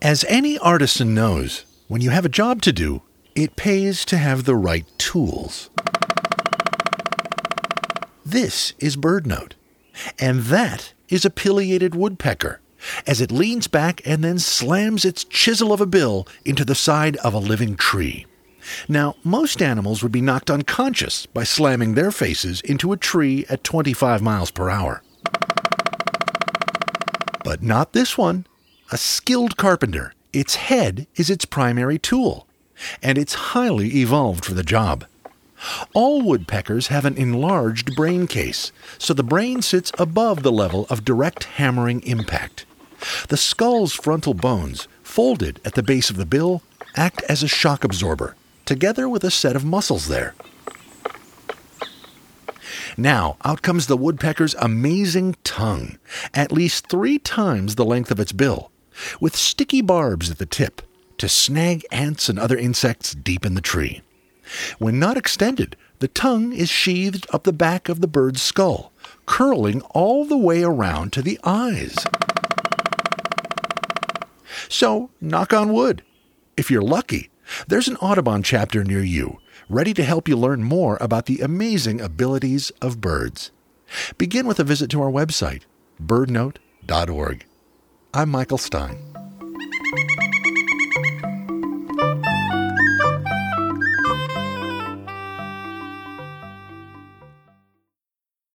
As any artisan knows, when you have a job to do, it pays to have the right tools. This is BirdNote, and that is a pileated woodpecker, as it leans back and then slams its chisel of a bill into the side of a living tree. Now, most animals would be knocked unconscious by slamming their faces into a tree at 25 miles per hour. But not this one. A skilled carpenter, its head is its primary tool, and it's highly evolved for the job. All woodpeckers have an enlarged brain case, so the brain sits above the level of direct hammering impact. The skull's frontal bones, folded at the base of the bill, act as a shock absorber, together with a set of muscles there. Now, out comes the woodpecker's amazing tongue, at least 3 times the length of its bill, with sticky barbs at the tip to snag ants and other insects deep in the tree. When not extended, the tongue is sheathed up the back of the bird's skull, curling all the way around to the eyes. So, knock on wood. If you're lucky, there's an Audubon chapter near you, ready to help you learn more about the amazing abilities of birds. Begin with a visit to our website, birdnote.org. I'm Michael Stein.